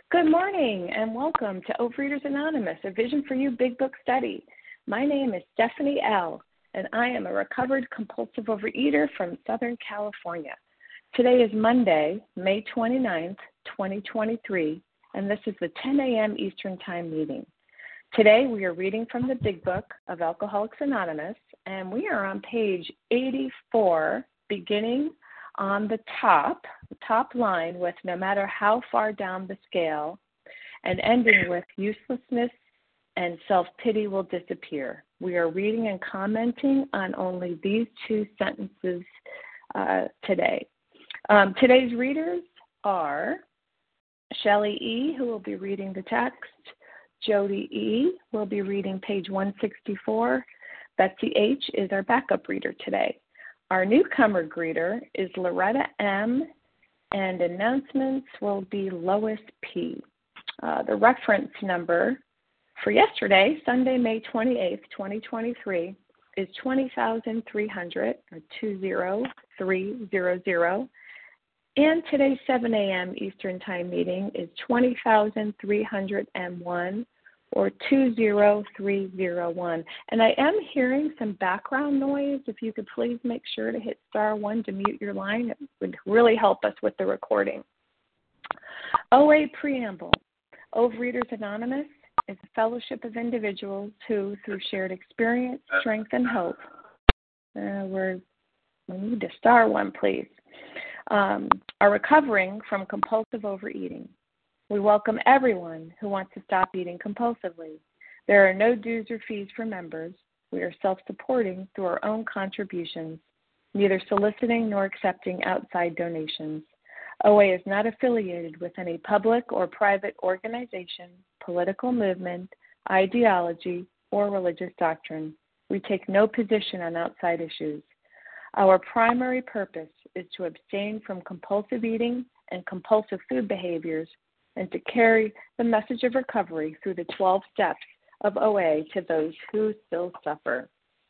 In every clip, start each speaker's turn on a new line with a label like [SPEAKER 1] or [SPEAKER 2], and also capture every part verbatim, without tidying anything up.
[SPEAKER 1] Good morning and welcome to Overeaters Anonymous, a Vision for You Big Book study. My name is Stephanie L., and I am a recovered compulsive overeater from Southern California. Today is Monday, May twenty-ninth, twenty twenty-three, and this is the ten a.m. Eastern Time meeting. Today we are reading from the Big Book of Alcoholics Anonymous, and we are on page eighty-four, beginning on the top, the top line with no matter how far down the scale, and ending with uselessness and self-pity will disappear. We are reading and commenting on only these two sentences uh, today. Um, today's readers are Shelley E., who will be reading the text, Jody E. will be reading page one sixty-four, Betsy H. is our backup reader today. Our newcomer greeter is Loretta M., and announcements will be Lois P. Uh, the reference number for yesterday, Sunday, May twenty-eighth, twenty twenty-three, is twenty thousand three hundred, or two zero three zero zero, and today's seven a.m. Eastern Time meeting is twenty thousand three hundred one, or two zero three zero one. And I am hearing some background noise. If you could please make sure to hit star one to mute your line, it would really help us with the recording. O A Preamble. Overeaters Anonymous is a fellowship of individuals who, through shared experience, strength, and hope, uh, we're, we need to star one, please, um, are recovering from compulsive overeating. We welcome everyone who wants to stop eating compulsively. There are no dues or fees for members. We are self-supporting through our own contributions, neither soliciting nor accepting outside donations. O A is not affiliated with any public or private organization, political movement, ideology, or religious doctrine. We take no position on outside issues. Our primary purpose is to abstain from compulsive eating and compulsive food behaviors, and to carry the message of recovery through the twelve steps of O A to those who still suffer.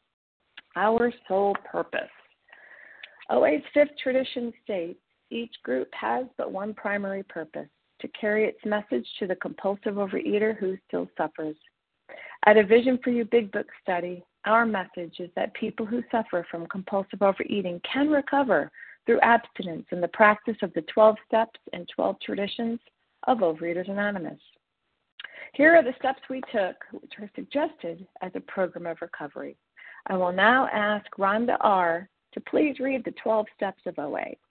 [SPEAKER 1] Our sole purpose. O A's fifth tradition states, each group has but one primary purpose, to carry its message to the compulsive overeater who still suffers. At a Vision for You Big Book study, our message is that people who suffer from compulsive overeating can recover through abstinence and the practice of the twelve steps and twelve traditions of Overeaters Anonymous. Here are the steps we took, which are suggested as a program of recovery. I will now ask Rhonda R. to please read the twelve steps of O A.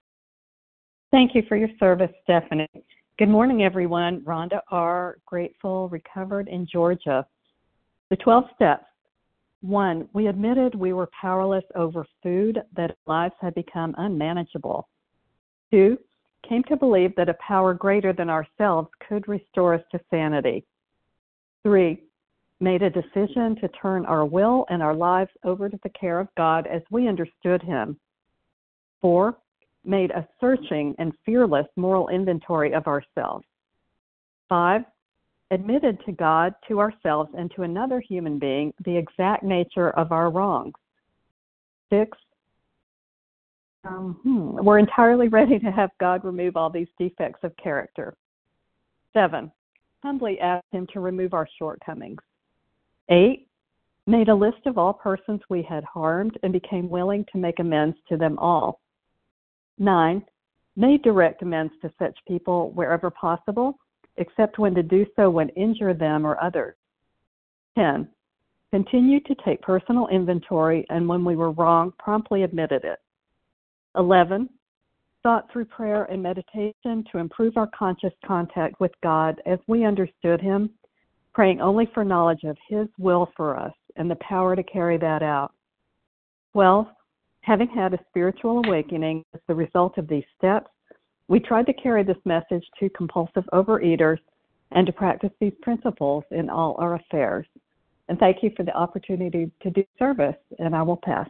[SPEAKER 2] Thank you for your service, Stephanie. Good morning, everyone. Rhonda R., grateful, recovered in Georgia. The twelve steps. One, we admitted we were powerless over food, that our lives had become unmanageable. Two, came to believe that a power greater than ourselves could restore us to sanity. Three, made a decision to turn our will and our lives over to the care of God as we understood Him. Four, made a searching and fearless moral inventory of ourselves. Five, admitted to God, to ourselves, and to another human being the exact nature of our wrongs. Six, Um, hmm, we're entirely ready to have God remove all these defects of character. Seven, humbly asked Him to remove our shortcomings. Eight, made a list of all persons we had harmed and became willing to make amends to them all. Nine, made direct amends to such people wherever possible, except when to do so would injure them or others. Ten, continued to take personal inventory, and when we were wrong, promptly admitted it. eleven, sought through prayer and meditation to improve our conscious contact with God as we understood Him, praying only for knowledge of His will for us and the power to carry that out. twelve, having had a spiritual awakening as the result of these steps, we tried to carry this message to compulsive overeaters and to practice these principles in all our affairs. And thank you for the opportunity to do service, and I will pass.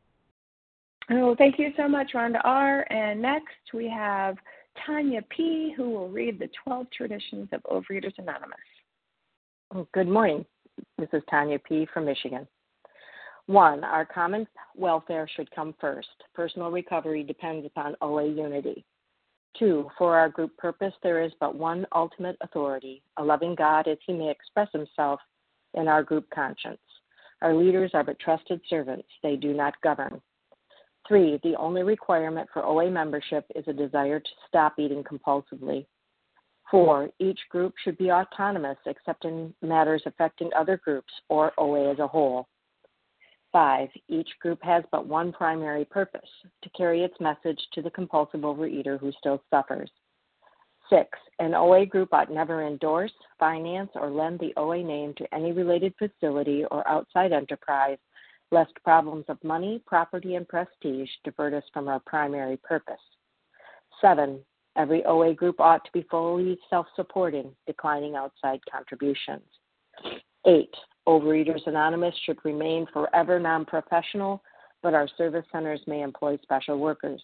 [SPEAKER 1] Oh, thank you so much, Rhonda R. And next we have Tanya P., who will read the twelve traditions of Overeaters Anonymous.
[SPEAKER 3] Oh, good morning. This is Tanya P. from Michigan. One, our common welfare should come first. Personal recovery depends upon O A unity. Two, for our group purpose, there is but one ultimate authority, a loving God as he may express himself in our group conscience. Our leaders are but trusted servants. They do not govern. Three, the only requirement for O A membership is a desire to stop eating compulsively. Four, each group should be autonomous except in matters affecting other groups or O A as a whole. Five, each group has but one primary purpose, to carry its message to the compulsive overeater who still suffers. Six, an O A group ought never endorse, finance, or lend the O A name to any related facility or outside enterprise, lest problems of money, property, and prestige divert us from our primary purpose. Seven, every O A group ought to be fully self-supporting, declining outside contributions. Eight, Overeaters Anonymous should remain forever non-professional, but our service centers may employ special workers.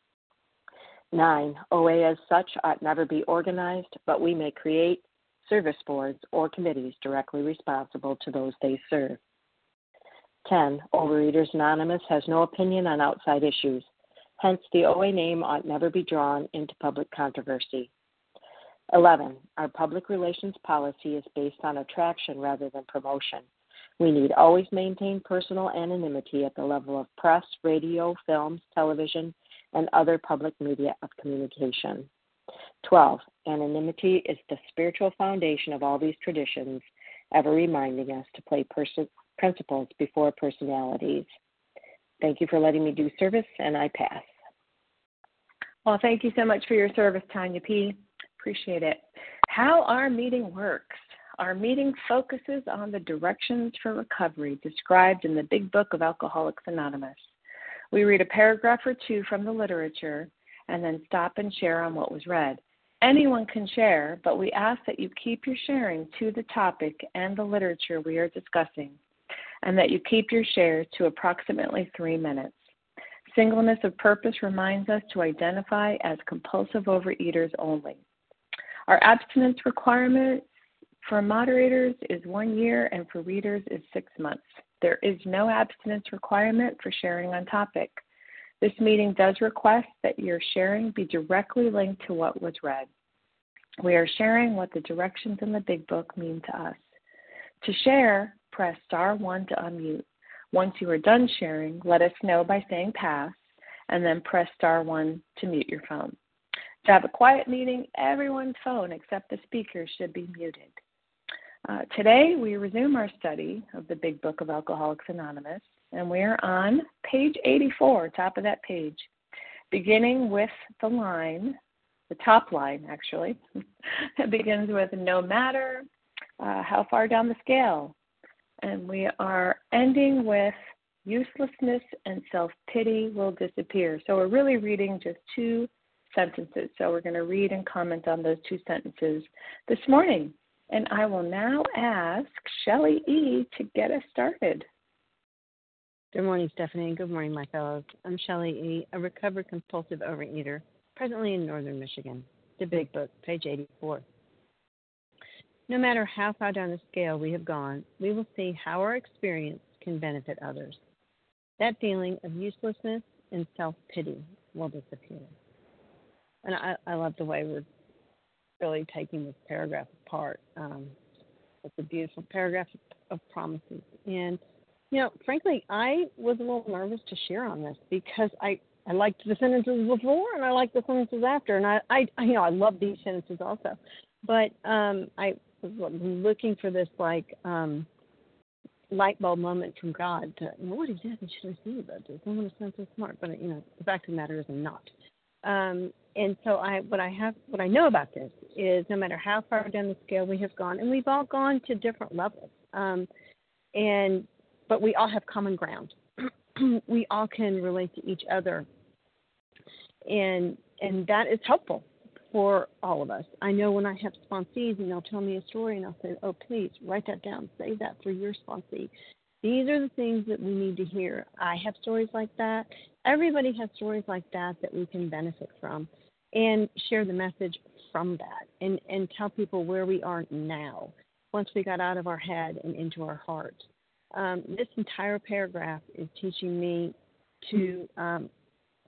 [SPEAKER 3] Nine, O A as such ought never be organized, but we may create service boards or committees directly responsible to those they serve. Ten, Overeaters Anonymous has no opinion on outside issues. Hence, the O A name ought never be drawn into public controversy. Eleven, our public relations policy is based on attraction rather than promotion. We need always maintain personal anonymity at the level of press, radio, films, television, and other public media of communication. Twelve, anonymity is the spiritual foundation of all these traditions, ever reminding us to play person- principles before personalities. Thank you for letting me do service, and I pass.
[SPEAKER 1] Well, thank you so much for your service, Tanya P. Appreciate it. How our meeting works. Our meeting focuses on the directions for recovery described in the Big Book of Alcoholics Anonymous. We read a paragraph or two from the literature and then stop and share on what was read. Anyone can share, but we ask that you keep your sharing to the topic and the literature we are discussing, and that you keep your share to approximately three minutes. Singleness of purpose reminds us to identify as compulsive overeaters only. Our abstinence requirement for moderators is one year and for readers is six months. There is no abstinence requirement for sharing on topic. This meeting does request that your sharing be directly linked to what was read. We are sharing what the directions in the Big Book mean to us. To share, press star one to unmute. Once you are done sharing, let us know by saying pass, and then press star one to mute your phone. To have a quiet meeting, everyone's phone except the speaker should be muted. Uh, today, we resume our study of the Big Book of Alcoholics Anonymous, and we are on page eighty-four, top of that page, beginning with the line, the top line, actually. It begins with no matter uh, how far down the scale. And we are ending with uselessness and self-pity will disappear. So we're really reading just two sentences. So we're going to read and comment on those two sentences this morning. And I will now ask Shelley E. to get us started.
[SPEAKER 4] Good morning, Stephanie, and good morning, my fellows. I'm Shelley E., a recovered compulsive overeater, presently in northern Michigan. The Big Book, page eighty-four. No matter how far down the scale we have gone, we will see how our experience can benefit others. That feeling of uselessness and self-pity will disappear. And I, I love the way we're really taking this paragraph apart. Um, it's a beautiful paragraph of promises. And, you know, frankly, I was a little nervous to share on this because I, I liked the sentences before and I liked the sentences after. And I, I, I you know, I love these sentences also. But um, I was looking for this, like, um, light bulb moment from God to, you know, what exactly should I say about this? I want to sound so smart, but, you know, the fact of the matter is I'm not. Um, and so I, what I have, what I know about this is no matter how far down the scale we have gone, and we've all gone to different levels, um, and, but we all have common ground. We all can relate to each other. And, and that is helpful for all of us. I know when I have sponsees and they'll tell me a story and I'll say, oh, please write that down, save that for your sponsee. These are the things that we need to hear. I have stories like that. Everybody has stories like that that we can benefit from and share the message from that and, and tell people where we are now once we got out of our head and into our heart. Um, this entire paragraph is teaching me to um,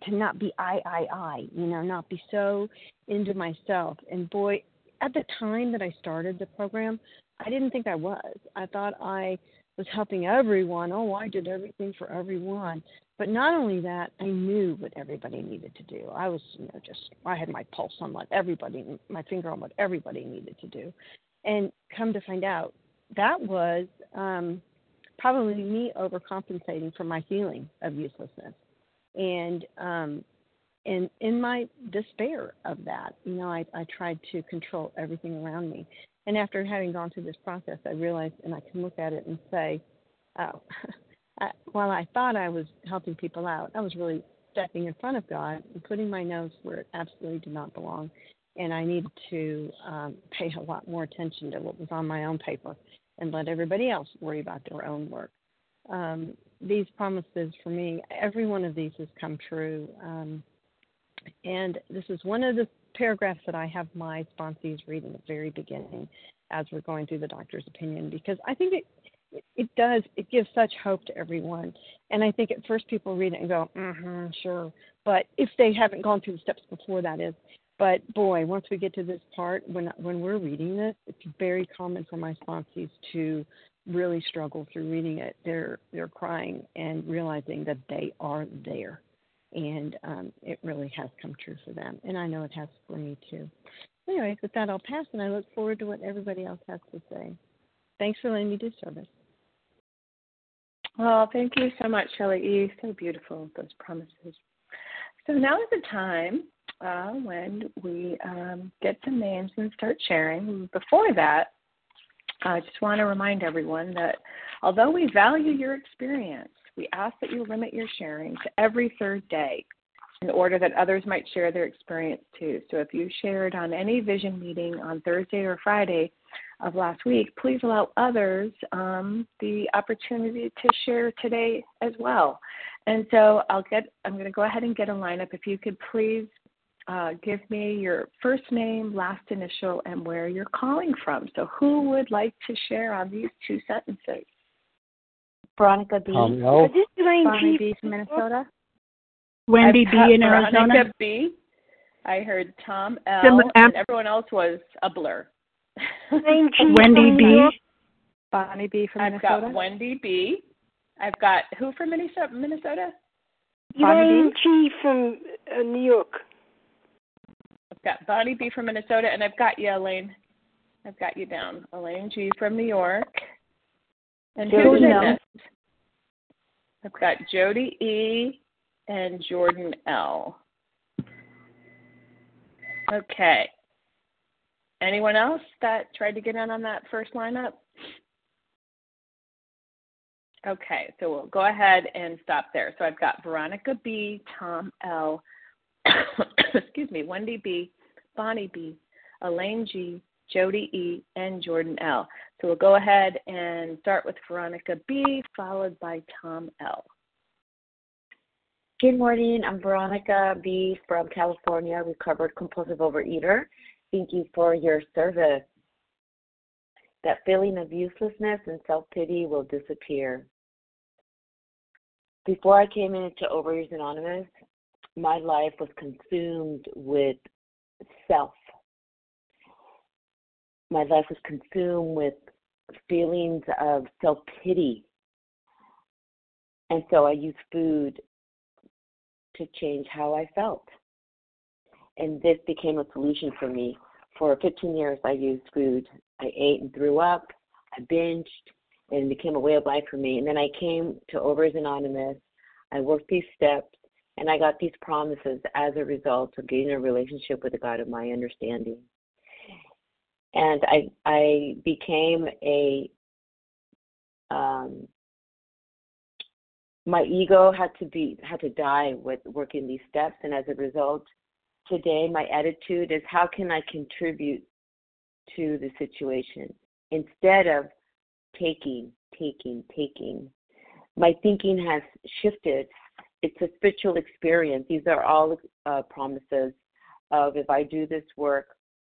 [SPEAKER 4] to not be I, I, I, you know, not be so into myself. And boy, at the time that I started the program, I didn't think I was. I thought I was helping everyone. Oh, I did everything for everyone. But not only that, I knew what everybody needed to do. I was, you know, just, I had my pulse on what everybody, my finger on what everybody needed to do. And come to find out, that was um, probably me overcompensating for my feeling of uselessness. And um, and in my despair of that, you know, I, I tried to control everything around me. And after having gone through this process, I realized, and I can look at it and say, oh, I, while I thought I was helping people out, I was really stepping in front of God and putting my nose where it absolutely did not belong. And I needed to um, pay a lot more attention to what was on my own paper and let everybody else worry about their own work. Um, these promises for me, every one of these has come true. Um, and this is one of the paragraphs that I have my sponsees read in the very beginning as we're going through the doctor's opinion, because I think it it does, it gives such hope to everyone. And I think at first people read it and go, mm-hmm, sure. But if they haven't gone through the steps before that is, but boy, once we get to this part, when when we're reading this, it's very common for my sponsees to really struggle through reading it. They're they're crying and realizing that they are there. And um, it really has come true for them. And I know it has for me, too. Anyways, with that, I'll pass, and I look forward to what everybody else has to say. Thanks for letting me do service.
[SPEAKER 1] Well, thank you so much, Shelley E. So beautiful, those promises. So now is the time uh, when we um, get some names and start sharing. Before that, I just want to remind everyone that although we value your experience, we ask that you limit your sharing to every third day in order that others might share their experience too. So if you shared on any vision meeting on Thursday or Friday of last week, please allow others um, the opportunity to share today as well. And so I'll get, I'm going to go ahead and get a lineup. If you could please uh, give me your first name, last initial, and where you're calling from. So who would like to share on these two sentences?
[SPEAKER 5] Veronica B.
[SPEAKER 6] Um, no.
[SPEAKER 5] Is this Elaine
[SPEAKER 3] Bonnie
[SPEAKER 5] G.
[SPEAKER 3] B. from Minnesota?
[SPEAKER 2] Wendy
[SPEAKER 1] I've
[SPEAKER 2] B.
[SPEAKER 1] got
[SPEAKER 2] in
[SPEAKER 1] Veronica
[SPEAKER 2] Arizona.
[SPEAKER 1] B. I heard Tom L.
[SPEAKER 2] Similar-
[SPEAKER 1] and everyone else was a blur.
[SPEAKER 5] Elaine G.
[SPEAKER 2] Wendy
[SPEAKER 5] from
[SPEAKER 2] B.
[SPEAKER 5] New York.
[SPEAKER 3] Bonnie B. from
[SPEAKER 1] I've
[SPEAKER 3] Minnesota?
[SPEAKER 1] got Wendy B. I've got who from Minnesota? Minnesota?
[SPEAKER 5] Elaine G. from uh, New York.
[SPEAKER 1] I've got Bonnie B. from Minnesota, and I've got you, Elaine. I've got you down. Elaine G. from New York. And who did I miss? I've got Jody E. and Jordan L. Okay. Anyone else that tried to get in on that first lineup? Okay, so we'll go ahead and stop there. So I've got Veronica B., Tom L., excuse me, Wendy B., Bonnie B., Elaine G., Jody E., and Jordan L. So we'll go ahead and start with Veronica B., followed by Tom L.
[SPEAKER 5] Good morning. I'm Veronica B. from California, recovered compulsive overeater. Thank you for your service. That feeling of uselessness and self-pity will disappear. Before I came into Overeaters Anonymous, my life was consumed with self. My life was consumed with feelings of self-pity. And so I used food to change how I felt. And this became a solution for me. For fifteen years, I used food. I ate and threw up. I binged, and it became a way of life for me. And then I came to Overeaters Anonymous. I worked these steps, and I got these promises as a result of getting a relationship with the God of my understanding. And I I became a, um, my ego had to be had to die with working these steps, and as a result, today my attitude is how can I contribute to the situation instead of taking, taking, taking. My thinking has shifted. It's a spiritual experience. These are all uh, promises of if I do this work,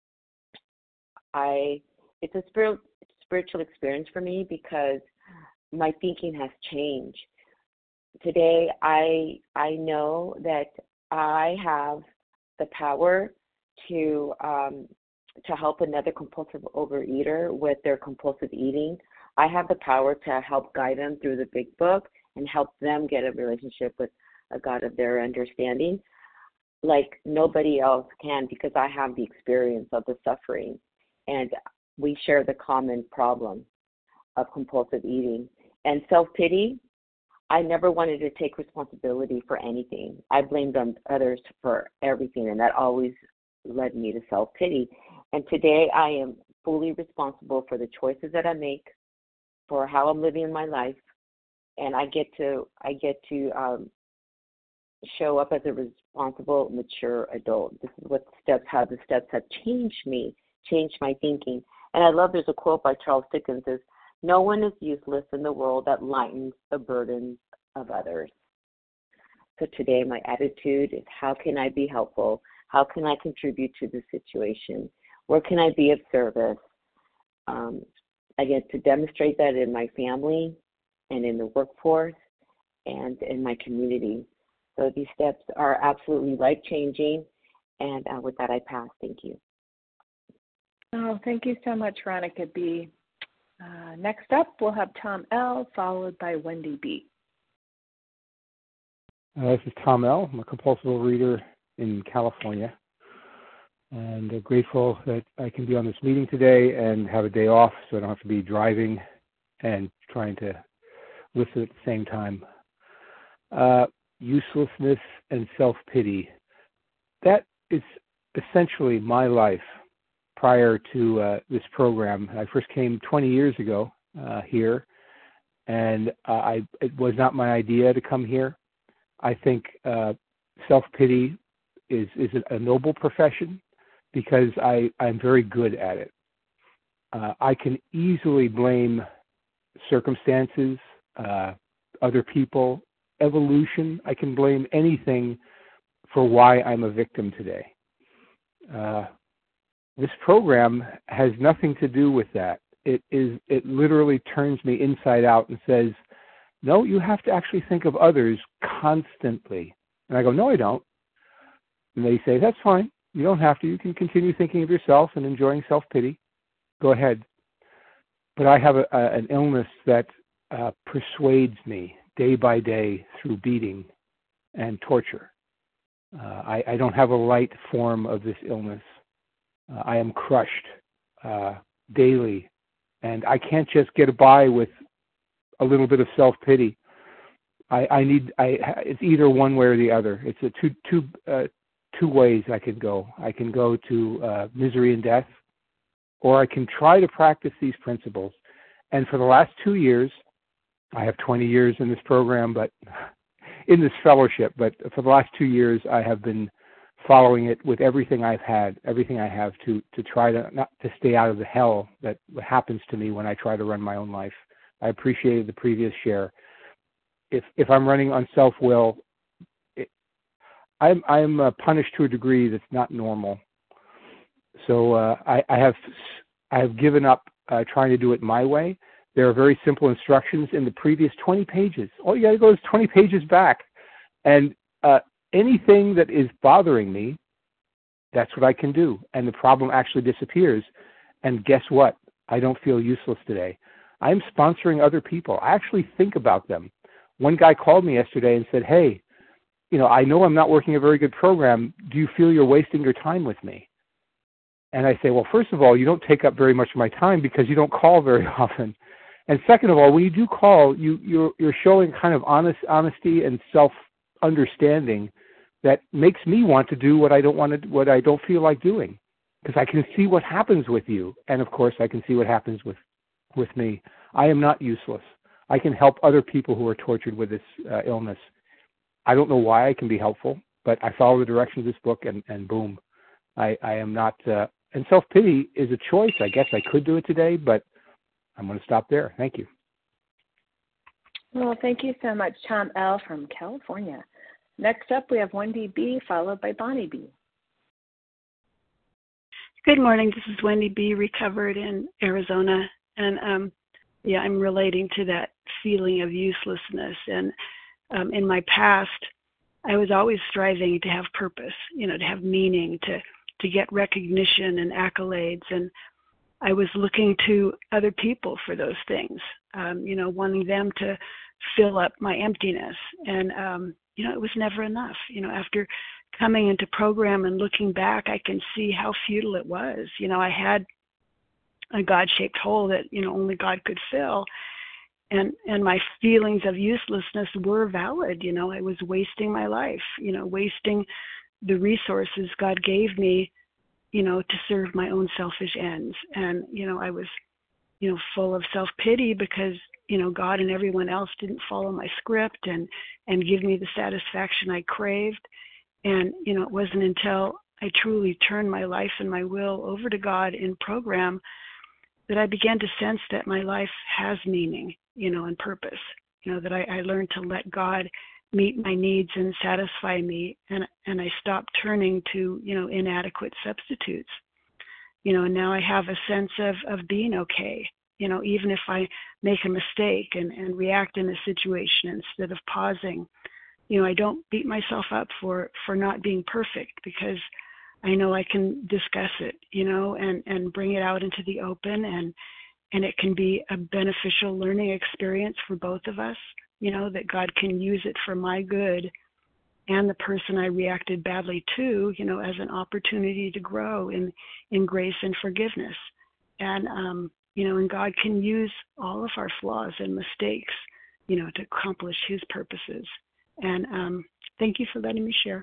[SPEAKER 5] I. It's a spiritual spiritual experience for me because my thinking has changed. Today, I I know that I have the power to um, to help another compulsive overeater with their compulsive eating. I have the power to help guide them through the big book and help them get a relationship with a God of their understanding like nobody else can, because I have the experience of the suffering, and we share the common problem of compulsive eating. And self-pity, I never wanted to take responsibility for anything. I blamed on others for everything, and that always led me to self-pity. And today I am fully responsible for the choices that I make, for how I'm living my life, and I get to I get to um, show up as a responsible, mature adult. This is what steps, how the steps have changed me, changed my thinking. And I love, there's a quote by Charles Dickens, says, "No one is useless in the world that lightens the burdens of others." So today my attitude is, how can I be helpful? How can I contribute to the situation? Where can I be of service? Um, I get to demonstrate that in my family and in the workforce and in my community. So these steps are absolutely life-changing. And uh, with that, I pass. Thank you.
[SPEAKER 1] Oh, thank you so much, Veronica B. Uh, next up, we'll have Tom L., followed by Wendy B.
[SPEAKER 6] Uh, this is Tom L. I'm a compulsive reader in California, and uh, grateful that I can be on this meeting today and have a day off so I don't have to be driving and trying to listen at the same time. Uh, uselessness and self-pity. That is essentially my life prior to uh, this program. I first came twenty years ago uh, here, and uh, I, it was not my idea to come here. I think uh, self-pity is, is a noble profession because I, I'm very good at it. Uh, I can easily blame circumstances, uh, other people, evolution. I can blame anything for why I'm a victim today. Uh, this program has nothing to do with that. It is. It literally turns me inside out and says, no, you have to actually think of others constantly. And I go, no, I don't. And they say, that's fine. You don't have to. You can continue thinking of yourself and enjoying self-pity. Go ahead. But I have a, a, an illness that uh, persuades me day by day through beating and torture. Uh, I, I don't have a light form of this illness. Uh, I am crushed uh, daily. And I can't just get by with a little bit of self-pity. I, I need. I. It's either one way or the other. It's a two two uh, two ways I can go. I can go to uh, misery and death, or I can try to practice these principles. And for the last two years, I have twenty years in this program, but in this fellowship. But for the last two years, I have been following it with everything I've had, everything I have to to try to not to stay out of the hell that happens to me when I try to run my own life. I appreciated the previous share. If if I'm running on self-will, it, I'm I'm uh, punished to a degree that's not normal. So uh, I, I have I have given up uh, trying to do it my way. There are very simple instructions in the previous twenty pages. All you got to go is twenty pages back, and uh, anything that is bothering me, that's what I can do, and the problem actually disappears. And guess what? I don't feel useless today. I'm sponsoring other people. I actually think about them. One guy called me yesterday and said, hey, you know, I know I'm not working a very good program. Do you feel you're wasting your time with me? And I say, well, first of all, you don't take up very much of my time because you don't call very often. And second of all, when you do call, you, you're, you're showing kind of honest, honesty and self-understanding that makes me want to do what I don't want to, what I don't feel like doing, because I can see what happens with you. And of course, I can see what happens with with me. I am not useless. I can help other people who are tortured with this uh, illness. I don't know why I can be helpful, but I follow the directions of this book, and, and boom, I, I am not. Uh, and self-pity is a choice. I guess I could do it today, but I'm going to stop there. Thank you.
[SPEAKER 1] Well, thank you so much, Tom L. from California. Next up, we have Wendy B., followed by Bonnie B.
[SPEAKER 7] Good morning. This is Wendy B., recovered in Arizona. And, um, yeah, I'm relating to that feeling of uselessness. And um, in my past, I was always striving to have purpose, you know, to have meaning, to to get recognition and accolades, and I was looking to other people for those things, um, you know, wanting them to fill up my emptiness, and um, you know, it was never enough. You know, after coming into program and looking back, I can see how futile it was. You know, I had a God-shaped hole that, you know, only God could fill. And and my feelings of uselessness were valid. You know, I was wasting my life, you know, wasting the resources God gave me, you know, to serve my own selfish ends. And, you know, I was, you know, full of self-pity because, you know, God and everyone else didn't follow my script and, and give me the satisfaction I craved. And, you know, it wasn't until I truly turned my life and my will over to God in program that I began to sense that my life has meaning, you know, and purpose, you know, that I, I learned to let God meet my needs and satisfy me, and and I stopped turning to, you know, inadequate substitutes, you know, and now I have a sense of, of being okay, you know, even if I make a mistake and, and react in a situation instead of pausing, you know, I don't beat myself up for, for not being perfect because I know I can discuss it, you know, and, and bring it out into the open, and and it can be a beneficial learning experience for both of us, you know, that God can use it for my good and the person I reacted badly to, you know, as an opportunity to grow in, in grace and forgiveness. And, um, you know, and God can use all of our flaws and mistakes, you know, to accomplish his purposes. And um, thank you for letting me share.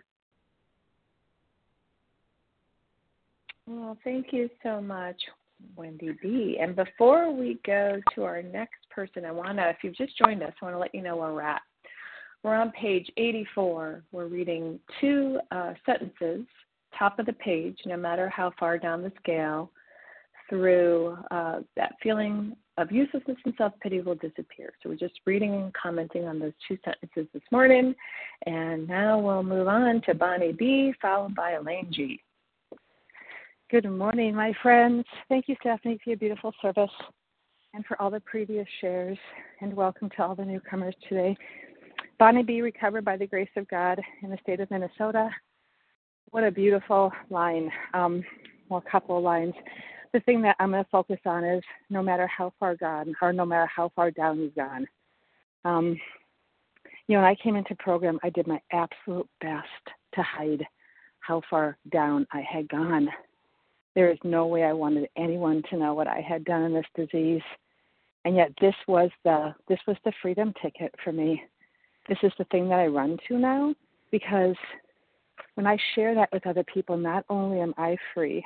[SPEAKER 1] Well, thank you so much, Wendy B. And before we go to our next person, I want to, if you've just joined us, I want to let you know where we're at. We're on page eighty-four. We're reading two uh, sentences, top of the page, no matter how far down the scale, through uh, that feeling of uselessness and self-pity will disappear. So we're just reading and commenting on those two sentences this morning. And now we'll move on to Bonnie B., followed by Elaine G.
[SPEAKER 8] Good morning, my friends. Thank you, Stephanie, for your beautiful service and for all the previous shares, and welcome to all the newcomers today. Bonnie B., recovered by the grace of God in the state of Minnesota. What a beautiful line, um, well, a couple of lines. The thing that I'm going to focus on is no matter how far gone, or no matter how far down you've gone. Um, you know, when I came into program, I did my absolute best to hide how far down I had gone. There is no way I wanted anyone to know what I had done in this disease. And yet this was the this was the freedom ticket for me. This is the thing that I run to now, because when I share that with other people, not only am I free,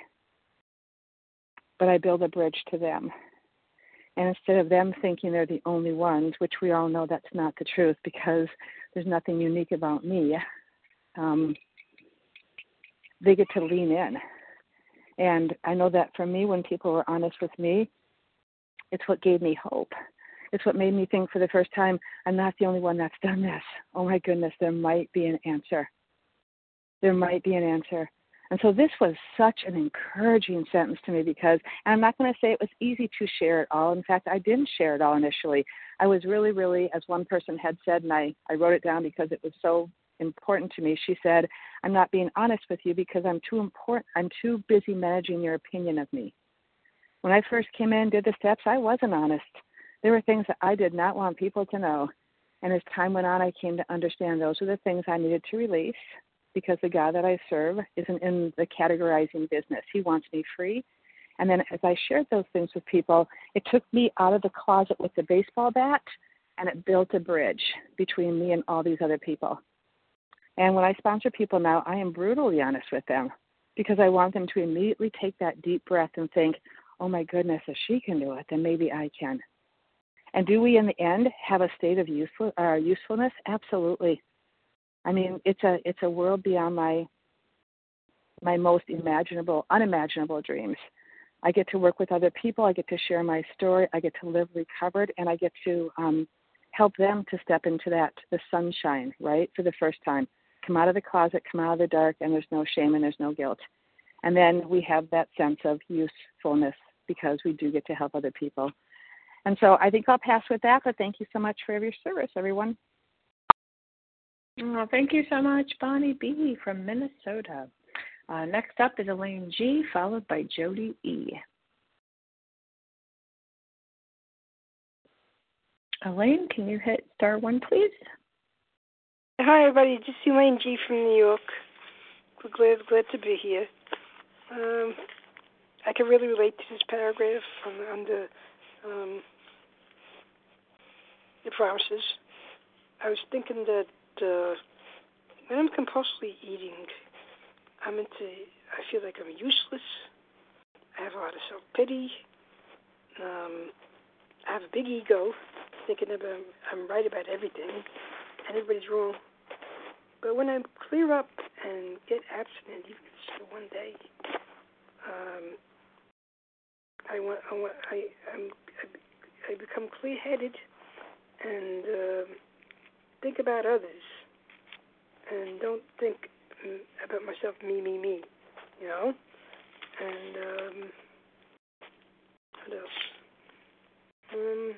[SPEAKER 8] but I build a bridge to them. And instead of them thinking they're the only ones, which we all know that's not the truth because there's nothing unique about me, um, they get to lean in. And I know that for me, when people were honest with me, it's what gave me hope. It's what made me think for the first time, I'm not the only one that's done this. Oh my goodness, there might be an answer. There might be an answer. And so this was such an encouraging sentence to me because, and I'm not going to say it was easy to share it all. In fact, I didn't share it all initially. I was really, really, as one person had said, and I, I wrote it down because it was so important to me. She said, I'm not being honest with you because I'm too important. I'm too busy managing your opinion of me. When I first came in and did the steps, I wasn't honest. There were things that I did not want people to know. And as time went on, I came to understand those are the things I needed to release because the God that I serve isn't in the categorizing business. He wants me free. And then as I shared those things with people, it took me out of the closet with the baseball bat, and it built a bridge between me and all these other people. And when I sponsor people now, I am brutally honest with them because I want them to immediately take that deep breath and think, oh my goodness, if she can do it, then maybe I can. And do we in the end have a state of useful, uh, usefulness? Absolutely. I mean, it's a it's a world beyond my my most imaginable, unimaginable dreams. I get to work with other people. I get to share my story. I get to live recovered, and I get to um, help them to step into that, the sunshine, right, for the first time. Come out of the closet, come out of the dark, and there's no shame and there's no guilt. And then we have that sense of usefulness because we do get to help other people. And so I think I'll pass with that, but thank you so much for your service, everyone.
[SPEAKER 1] Oh, thank you so much, Bonnie B. from Minnesota. Uh, next up is Elaine G., followed by Jody E. Elaine, can you hit star one, please?
[SPEAKER 9] Hi, everybody. Just Elaine G. from New York. We're glad, glad to be here. Um, I can really relate to this paragraph on, on the, um, the promises. I was thinking that uh, when I'm compulsively eating, I'm into, I feel like I'm useless. I have a lot of self-pity. Um, I have a big ego, thinking that I'm, I'm right about everything, and everybody's wrong. But when I clear up and get abstinent, even if it's for one day, um, I want, I want, I, I'm, I, I become clear-headed and uh, think about others, and don't think about myself, me, me, me, you know. And um, what else? Um,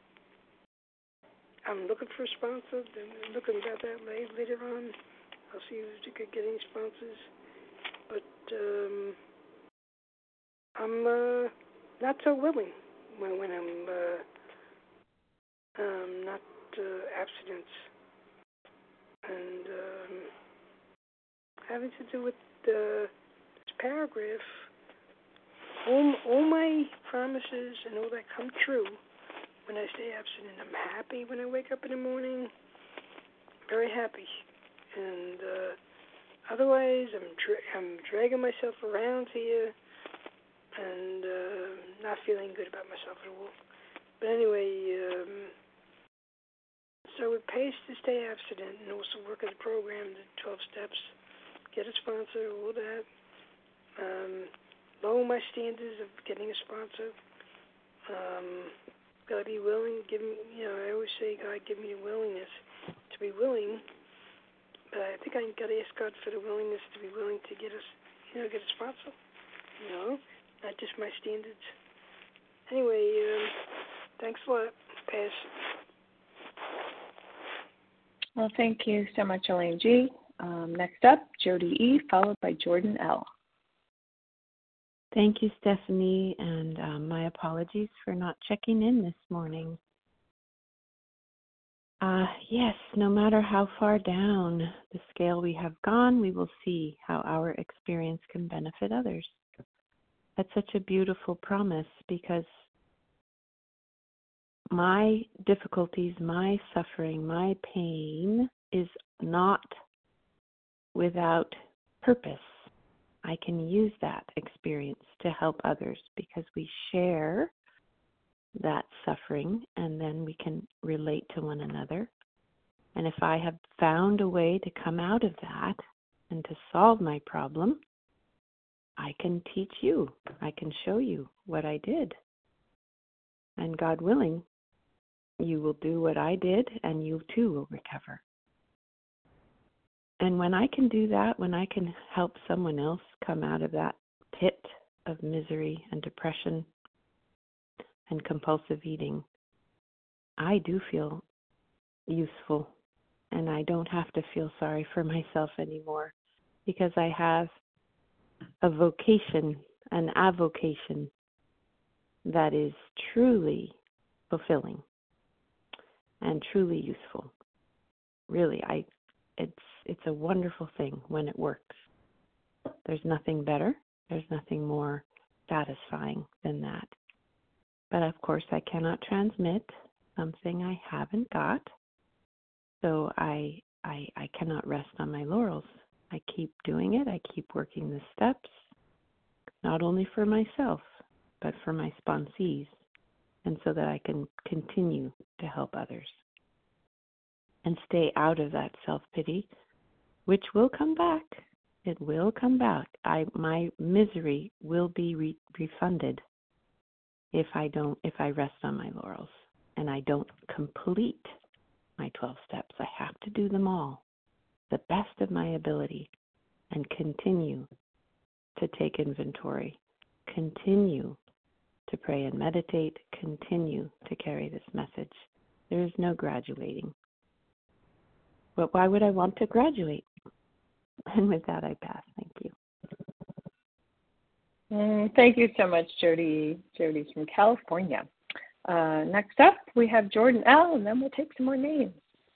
[SPEAKER 9] I'm looking for a sponsor. I'm looking about that later on. I'll see if I could get any sponsors. But um, I'm uh, not so willing when, when I'm uh, um, not uh, abstinent. And um, having to do with uh, this paragraph, all, all my promises and all that come true when I stay abstinent. I'm happy when I wake up in the morning, very happy. And uh, otherwise, I'm dra- I'm dragging myself around here and uh, not feeling good about myself at all. But anyway, um, so it pays to stay abstinent and also work at the program, the twelve steps, get a sponsor, all that. Um, lower my standards of getting a sponsor. Um, gotta be willing. Give me, you know, I always say, God, give me the willingness to be willing. But I think I gotta ask God for the willingness to be willing to get us, you know, get a sponsor. You know, not just my standards. Anyway, um, thanks a lot. Pass.
[SPEAKER 1] Well, thank you so much, Elaine G. Um, next up, Jody E., followed by Jordan L.
[SPEAKER 2] Thank you, Stephanie, and um, my apologies for not checking in this morning. Uh, yes, no matter how far down the scale we have gone, we will see how our experience can benefit others. That's such a beautiful promise, because my difficulties, my suffering, my pain is not without purpose. I can use that experience to help others, because we share that suffering and then we can relate to one another. And if I have found a way to come out of that and to solve my problem, I can teach you. I can show you what I did. And God willing, you will do what I did and you too will recover. And when I can do that, when I can help someone else come out of that pit of misery and depression and compulsive eating, I do feel useful, and I don't have to feel sorry for myself anymore, because I have a vocation, an avocation that is truly fulfilling and truly useful. Really, I it's it's a wonderful thing when it works. There's nothing better, there's nothing more satisfying than that. But of course, I cannot transmit something I haven't got, so I, I I cannot rest on my laurels. I keep doing it. I keep working the steps, not only for myself, but for my sponsees, and so that I can continue to help others and stay out of that self-pity, which will come back. It will come back. I my misery will be re- refunded if I don't, if I rest on my laurels and I don't complete my twelve steps. I have to do them all, the best of my ability, and continue to take inventory, continue to pray and meditate, continue to carry this message. There is no graduating.
[SPEAKER 5] but why would I want to graduate? And with that, I pass. Thank you.
[SPEAKER 1] Mm, thank you so much, Jody. Jody's from California. Uh, next up, we have Jordan L., and then we'll take some more names.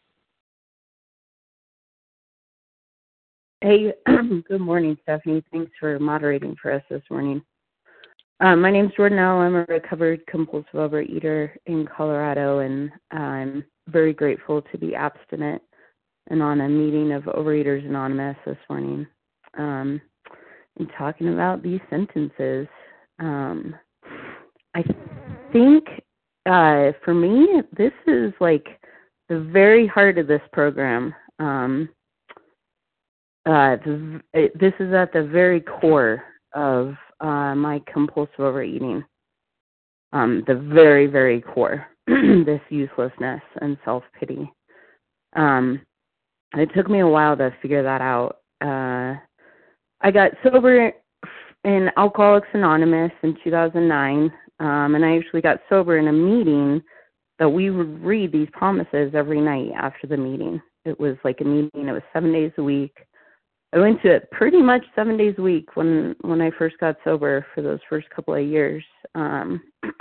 [SPEAKER 10] Hey, good morning, Stephanie. Thanks for moderating for us this morning. Um, my name's Jordan L. I'm a recovered compulsive overeater in Colorado, and I'm very grateful to be abstinent and on a meeting of Overeaters Anonymous this morning um, and talking about these sentences. Um, I think uh, for me, this is like the very heart of this program. Um, uh, the, it, this is at the very core of uh, my compulsive overeating. Um, the very, very core, this uselessness and self-pity. Um, it took me a while to figure that out. Uh, I got sober in Alcoholics Anonymous in two thousand nine, um, and I actually got sober in a meeting that we would read these promises every night after the meeting. It was like a meeting. It was seven days a week. I went to it pretty much seven days a week when, when I first got sober for those first couple of years. Um,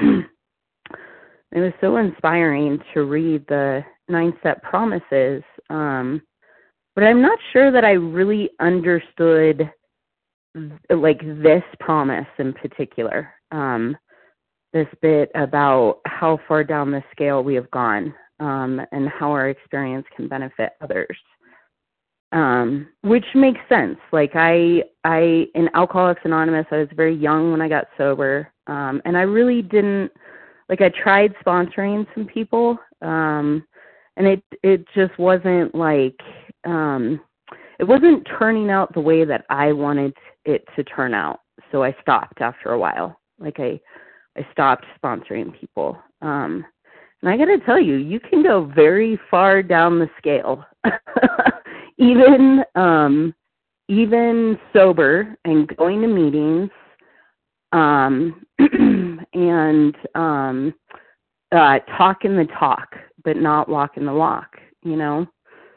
[SPEAKER 10] it was so inspiring to read the nine-step promises, um, but I'm not sure that I really understood like this promise in particular, um, this bit about how far down the scale we have gone um, and how our experience can benefit others. Um, which makes sense. Like I, I, in Alcoholics Anonymous, I was very young when I got sober. Um, and I really didn't, like I tried sponsoring some people. Um, and it, it just wasn't like, um, it wasn't turning out the way that I wanted it to turn out. So I stopped after a while. Like I, I stopped sponsoring people. Um, and I got to tell you, you can go very far down the scale. Even um, even sober and going to meetings um, and um, uh, talking the talk, but not walking the walk, you know.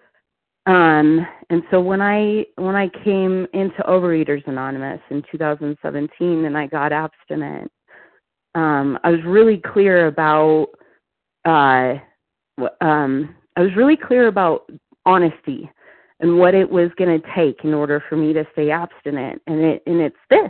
[SPEAKER 10] Um, and so when I when I came into Overeaters Anonymous in two thousand seventeen and I got abstinent, um, I was really clear about uh, um, I was really clear about honesty and what it was going to take in order for me to stay abstinent. And it and it's this.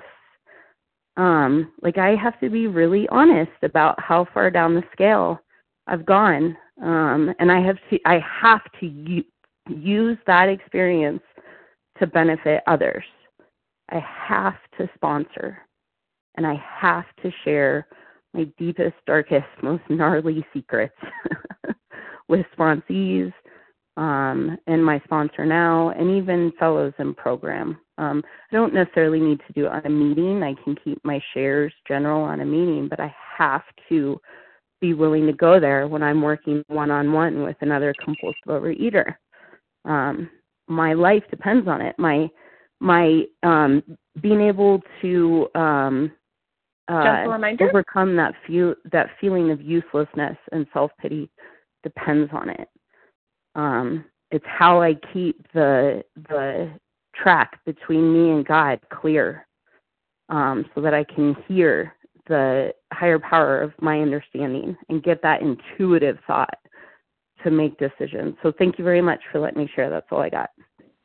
[SPEAKER 10] Um, like I have to be really honest about how far down the scale I've gone. Um, and I have to I have to u- use that experience to benefit others. I have to sponsor. And I have to share my deepest, darkest, most gnarly secrets with sponsees, Um, and my sponsor now, and even fellows in program. Um, I don't necessarily need to do it on a meeting. I can keep my shares general on a meeting, but I have to be willing to go there when I'm working one-on-one with another compulsive overeater. Um, my life depends on it. My my um, being able to um, uh, overcome that feel that feeling of uselessness and self-pity depends on it. Um, it's how I keep the the track between me and God clear, um, so that I can hear the higher power of my understanding and get that intuitive thought to make decisions. So thank you very much for letting me share. That's all I got.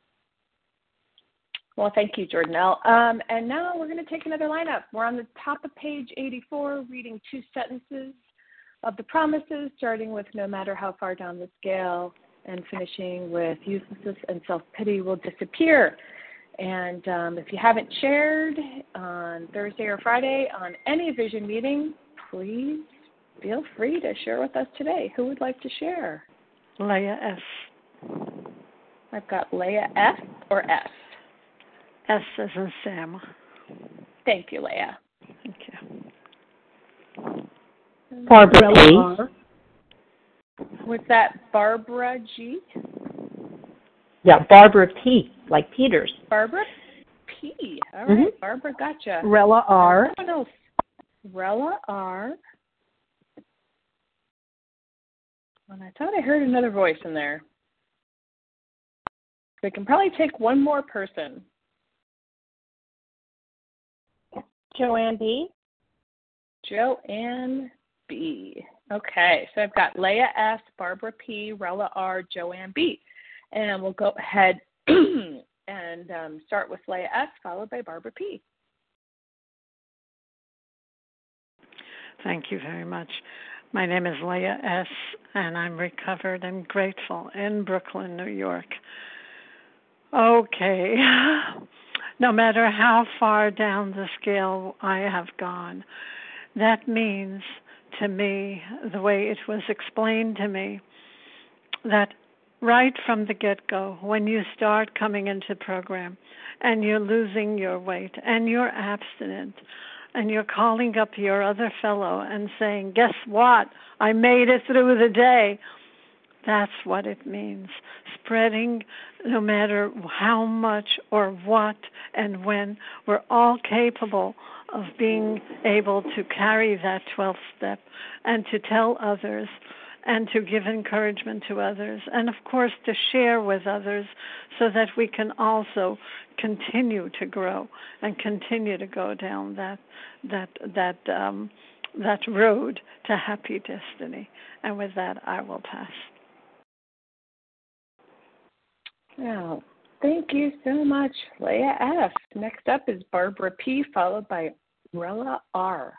[SPEAKER 1] Well, thank you, Jordan L. Um, and now we're going to take another lineup. We're on the top of page eighty-four, reading two sentences of the promises, starting with no matter how far down the scale, and finishing with uselessness and self-pity will disappear. And um, if you haven't shared on Thursday or Friday on any vision meeting, please feel free to share with us today. Who would like to share?
[SPEAKER 11] Leah S.
[SPEAKER 1] I've got Leah F or S?
[SPEAKER 11] S as in Sam.
[SPEAKER 1] Thank you, Leah.
[SPEAKER 11] Thank you.
[SPEAKER 2] Barbara P.
[SPEAKER 1] Was that Barbara G?
[SPEAKER 2] Yeah, Barbara P, like Peters.
[SPEAKER 1] Barbara P. All right,
[SPEAKER 2] mm-hmm.
[SPEAKER 1] Barbara, gotcha.
[SPEAKER 2] Rella R.
[SPEAKER 1] Someone else. Rella R. And I thought I heard another voice in there. we can probably take one more person.
[SPEAKER 2] Joanne B.
[SPEAKER 1] Joanne B. Okay, so I've got Leah S., Barbara P., Rella R., Joanne B. And we'll go ahead and um, start with Leah S., followed by Barbara P.
[SPEAKER 11] Thank you very much. My name is Leah S., and I'm recovered and grateful in Brooklyn, New York. Okay. No matter how far down the scale I have gone, that means to me, the way it was explained to me, that right from the get-go, when you start coming into the program and you're losing your weight and you're abstinent and you're calling up your other fellow and saying, guess what? I made it through the day. That's what it means. Spreading, no matter how much or what and when, we're all capable of being able to carry that twelfth step and to tell others and to give encouragement to others and, of course, to share with others so that we can also continue to grow and continue to go down that that that um, that road to happy destiny. And with that, I will pass.
[SPEAKER 1] Well, thank you so much, Leah F. Next up is Barbara P., followed by Rella R.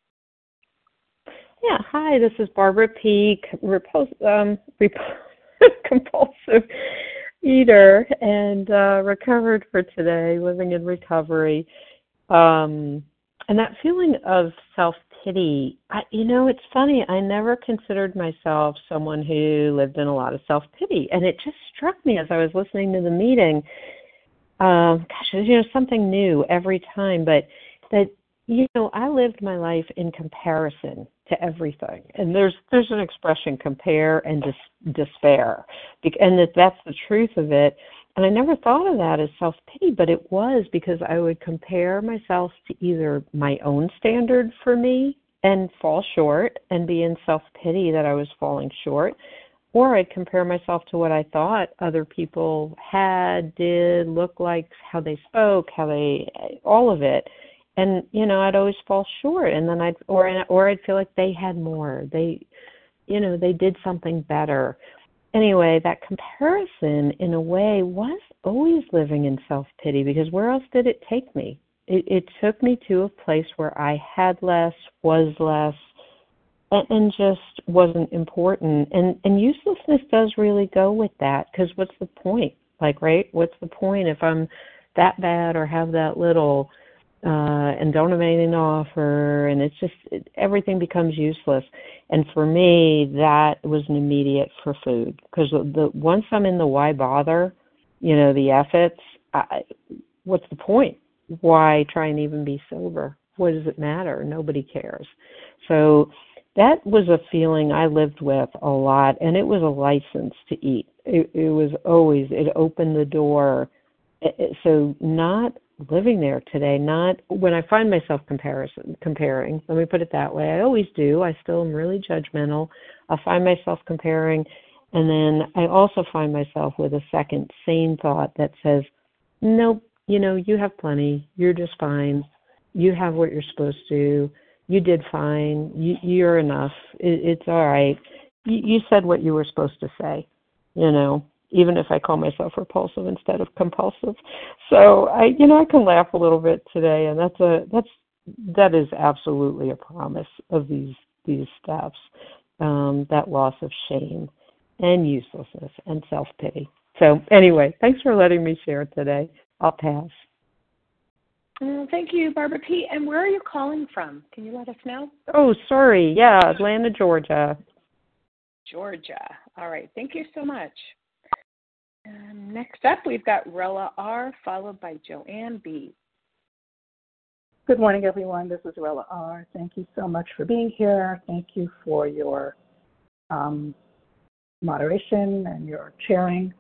[SPEAKER 2] Yeah, hi, this is Barbara P., repos- um, rep- compulsive eater and uh, recovered for today, living in recovery. Um, and that feeling of self-pity, I, you know, it's funny, I never considered myself someone who lived in a lot of self-pity. And it just struck me as I was listening to the meeting, um, gosh, you know, something new every time, but that, you know, I lived my life in comparison to everything. And there's there's an expression, compare and dis- despair. And that that's the truth of it. And I never thought of that as self-pity, but it was because I would compare myself to either my own standard for me and fall short and be in self-pity that I was falling short, or I'd compare myself to what I thought other people had, did, looked like, how they spoke, how they, all of it. And, you know, I'd always fall short, and then I'd, or, or I'd feel like they had more. They, you know, they did something better. Anyway, that comparison, in a way, was always living in self-pity, because where else did it take me? It, it took me to a place where I had less, was less, and, and just wasn't important. And, and uselessness does really go with that, because what's the point? Like, right, what's the point if I'm that bad or have that little, uh, and don't have anything to offer, and it's just, it, everything becomes useless. And for me, that was an immediate for food, because the, the once I'm in the why bother, you know, the efforts, I, what's the point? Why try and even be sober? What does it matter? Nobody cares. So that was a feeling I lived with a lot, and it was a license to eat. It, it was always, it opened the door. It, so not living there today, not when I find myself comparison, comparing, let me put it that way. I always do. I still am really judgmental. I'll find myself comparing, and then I also find myself with a second sane thought that says, nope, you know, you have plenty. You're just fine. You have what you're supposed to. You did fine. You, you're enough. It, it's all right. You, you said what you were supposed to say, you know, even if I call myself repulsive instead of compulsive. So I, you know, I can laugh a little bit today, and that's a, that's, that is absolutely a promise of these, these steps, um, that loss of shame and uselessness and self-pity. So anyway, thanks for letting me share today. I'll pass.
[SPEAKER 1] Uh, thank you, Barbara P. And where are you calling from? Can you let us know?
[SPEAKER 2] Oh, sorry. Yeah, Atlanta, Georgia.
[SPEAKER 1] Georgia. All right. Thank you so much. Um, next up, we've got Rella R., followed by Joanne B.
[SPEAKER 12] Good morning, everyone. This is Rella R. Thank you so much for being here. Thank you for your um, moderation and your sharing.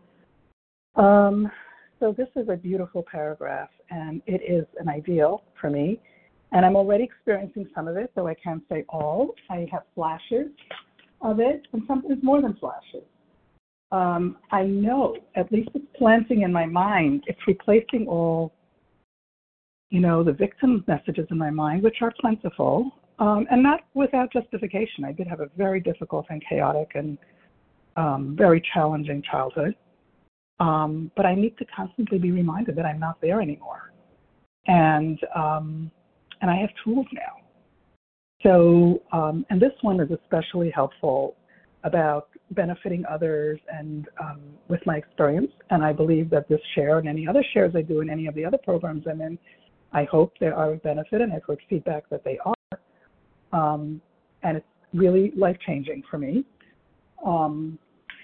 [SPEAKER 12] Um, so this is a beautiful paragraph, and it is an ideal for me. And I'm already experiencing some of it, though I can't say all. I have flashes of it, and some, it's more than flashes. um, I know, at least it's planting in my mind, it's replacing all, you know, the victim messages in my mind, which are plentiful, um, and not without justification. I did have a very difficult and chaotic and um, very challenging childhood, um, but I need to constantly be reminded that I'm not there anymore, and um, and I have tools now. So, um, and this one is especially helpful about benefiting others and um, with my experience. And I believe that this share and any other shares I do in any of the other programs I'm in, I hope they are of benefit, and I've heard feedback that they are. Um, and it's really life-changing for me. Um,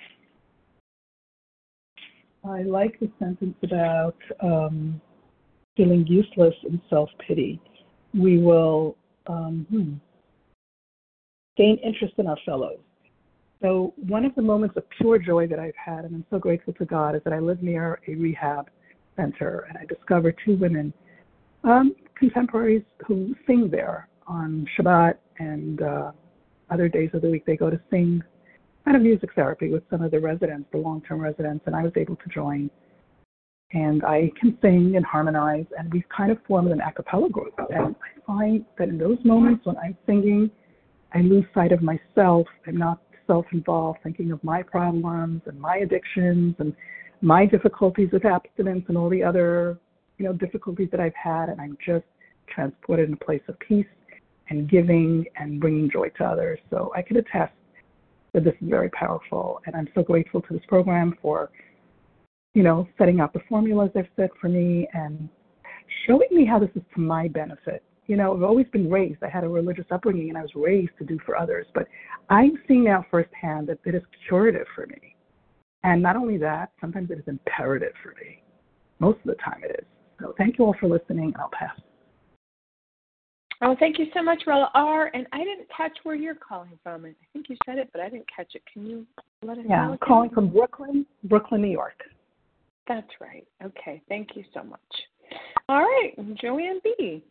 [SPEAKER 12] I like the sentence about um, feeling useless and self-pity. We will um, hmm, gain interest in our fellows. So one of the moments of pure joy that I've had, and I'm so grateful to God, is that I live near a rehab center, and I discovered two women, um, contemporaries, who sing there on Shabbat and uh, other days of the week. They go to sing kind of music therapy with some of the residents, the long-term residents, and I was able to join. And I can sing and harmonize, and we've kind of formed an a cappella group. And I find that in those moments when I'm singing, I lose sight of myself. I'm not self-involved, thinking of my problems and my addictions and my difficulties with abstinence and all the other, you know, difficulties that I've had, and I'm just transported in a place of peace and giving and bringing joy to others. So I can attest that this is very powerful, and I'm so grateful to this program for, you know, setting out the formulas they've set for me and showing me how this is to my benefit. You know, I've always been raised. I had a religious upbringing, and I was raised to do for others. But I'm seeing now firsthand that it is curative for me. And not only that, sometimes it is imperative for me. Most of the time it is. So thank you all for listening, and I'll pass.
[SPEAKER 1] Oh, thank you so much, Rella R. And I didn't catch where you're calling from. I think you said it, but I didn't catch it. Can you let us
[SPEAKER 12] yeah,
[SPEAKER 1] know?
[SPEAKER 12] Yeah, I'm calling from Brooklyn, Brooklyn, New York.
[SPEAKER 1] That's right. Okay, thank you so much. All right, Joanne B.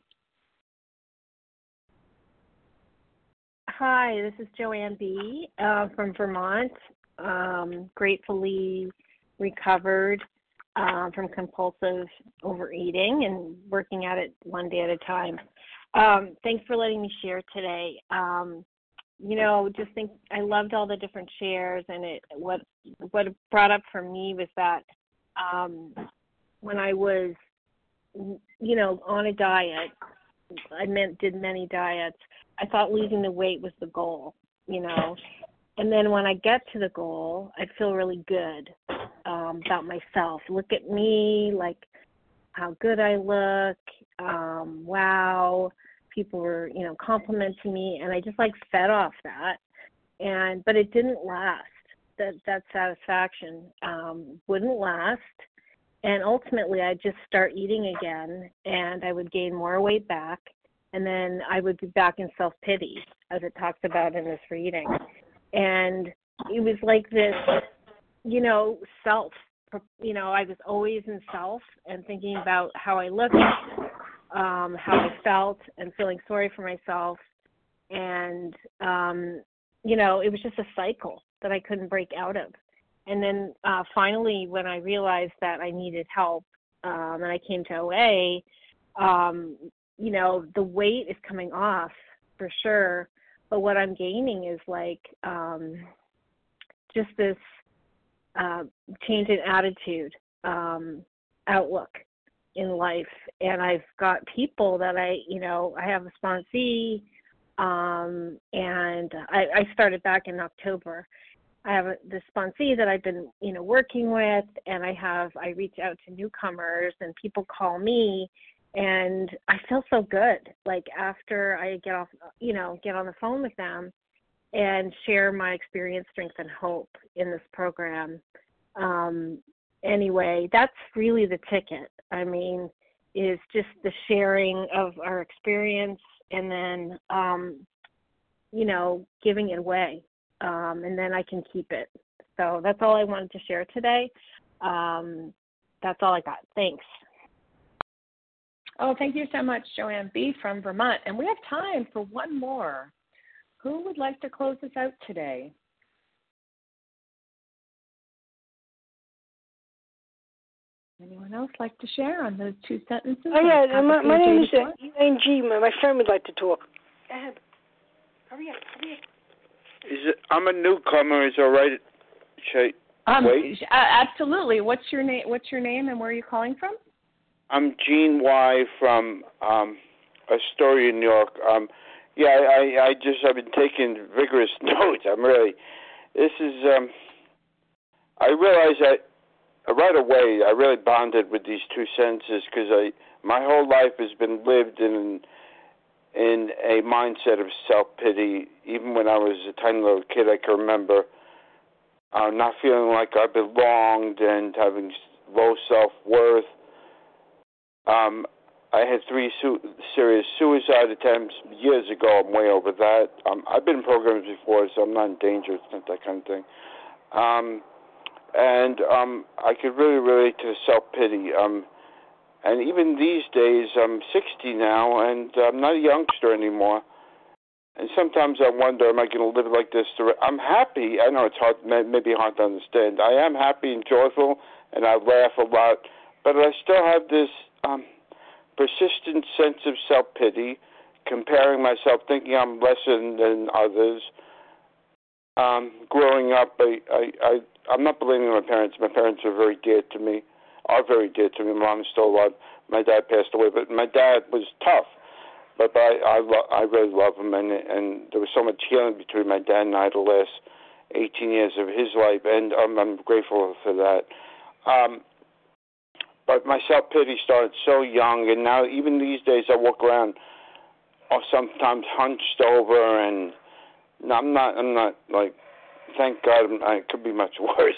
[SPEAKER 13] Hi, this is Joanne B. Uh, from Vermont, um, gratefully recovered uh, from compulsive overeating and working at it one day at a time. Um, thanks for letting me share today. Um, you know, just think I loved all the different shares, and it what what it brought up for me was that um, when I was, you know, on a diet, I meant did many diets. I thought losing the weight was the goal, you know. And then when I get to the goal, I feel really good um, about myself. Look at me, like how good I look. Um, wow. People were, you know, complimenting me, and I just like fed off that. And but it didn't last. That that satisfaction um, wouldn't last. And ultimately, I'd just start eating again, and I would gain more weight back. And then I would be back in self-pity, as it talks about in this reading. And it was like this, you know, self, you know, I was always in self and thinking about how I looked, um, how I felt, and feeling sorry for myself. And, um, you know, it was just a cycle that I couldn't break out of. And then uh, finally, when I realized that I needed help, um, and I came to O A, um, you know, the weight is coming off for sure, but what I'm gaining is like um, just this uh, change in attitude, um, outlook in life. And I've got people that I, you know, I have a sponsee, um, and I, I started back in October. I have a, the sponsee that I've been, you know, working with, and I have, I reach out to newcomers, and people call me. And I feel so good, like after I get off, you know, get on the phone with them and share my experience, strength, and hope in this program. Um, anyway, that's really the ticket. I mean, is just the sharing of our experience and then, um, you know, giving it away. Um, and then I can keep it. So that's all I wanted to share today. Um, that's all I got. Thanks.
[SPEAKER 1] Oh, thank you so much, Joanne B. from Vermont. And we have time for one more. Who would like to close us out today? Anyone else like to share on those two sentences?
[SPEAKER 9] Oh, yeah, my, my name is uh, Elaine G. My, my friend would like to talk. Go ahead. Hurry up, hurry up.
[SPEAKER 14] Is it, I'm a newcomer. Is it all right? Should I
[SPEAKER 1] um,
[SPEAKER 14] wait?
[SPEAKER 1] Uh, absolutely. What's your name? What's your name, and where are you calling from?
[SPEAKER 14] I'm Gene Y. from um, Astoria, New York. Um, yeah, I, I just I've been taking vigorous notes. I'm really. This is. Um, I realize that right away I really bonded with these two sentences because I my whole life has been lived in in a mindset of self-pity. Even when I was a tiny little kid, I can remember uh, not feeling like I belonged and having low self-worth. Um, I had three su- serious suicide attempts years ago. I'm way over that. Um, I've been in programs before, so I'm not in danger. It's not that kind of thing. Um, and um, I could really relate to self-pity. Um, and even these days, I'm sixty now, and I'm not a youngster anymore. And sometimes I wonder, am I going to live like this? To, I'm happy. I know it's hard, maybe hard to understand. I am happy and joyful, and I laugh a lot. But I still have this um, persistent sense of self-pity, comparing myself, thinking I'm lesser than others. Um, growing up, I, I, I, I'm not blaming my parents. My parents are very dear to me, are very dear to me. My mom is still alive. My dad passed away, but my dad was tough. But I, I, lo- I really love him, and, and there was so much healing between my dad and I the last eighteen years of his life, and um, I'm grateful for that. Um, but my self-pity started so young, and now even these days I walk around or sometimes hunched over, and no, I'm not, I'm not like, thank God, I'm, I could be much worse.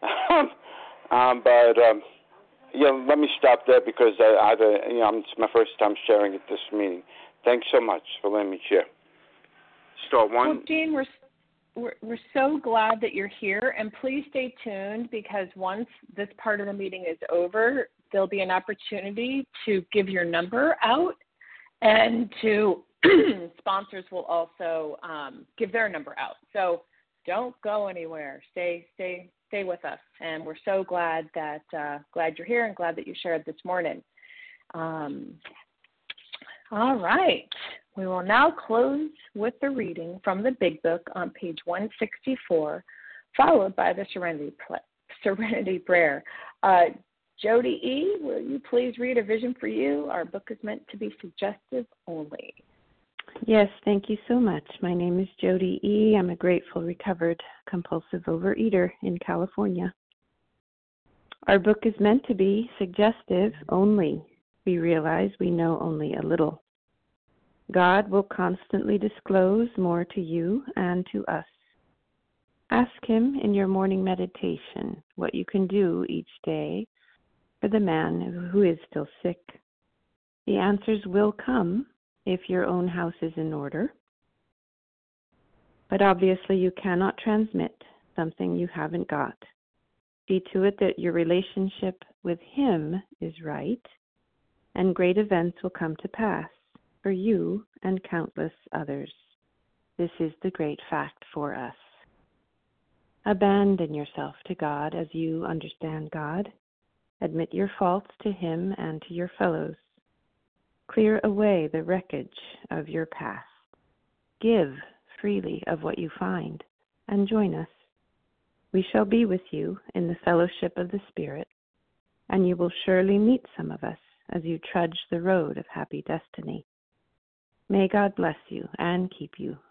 [SPEAKER 14] um, but, um, yeah, let me stop there because I, I, you know, it's my first time sharing at this meeting. Thanks so much for letting me share. Star one.
[SPEAKER 1] Well, Gene, we're, we're we're so glad that you're here, and please stay tuned because once this part of the meeting is over, there'll be an opportunity to give your number out, and to sponsors will also um, give their number out. So don't go anywhere. Stay stay. Stay with us, and we're so glad that uh, glad you're here and glad that you shared this morning. Um, all right, we will now close with the reading from the Big Book on page one sixty-four, followed by the Serenity pl- Serenity Prayer. Uh, Jody E., will you please read A Vision for You? Our book is meant to be suggestive only.
[SPEAKER 10] Yes, thank you so much. My name is Jody E. I'm a grateful, recovered, compulsive overeater in California. Our book is meant to be suggestive only. We realize we know only a little. God will constantly disclose more to you and to us. Ask Him in your morning meditation what you can do each day for the man who is still sick. The answers will come if your own house is in order. But obviously you cannot transmit something you haven't got. See to it that your relationship with Him is right, and great events will come to pass for you and countless others. This is the great fact for us. Abandon yourself to God as you understand God. Admit your faults to Him and to your fellows. Clear away the wreckage of your past. Give freely of what you find, and join us. We shall be with you in the fellowship of the Spirit, and you will surely meet some of us as you trudge the road of happy destiny. May God bless you and keep you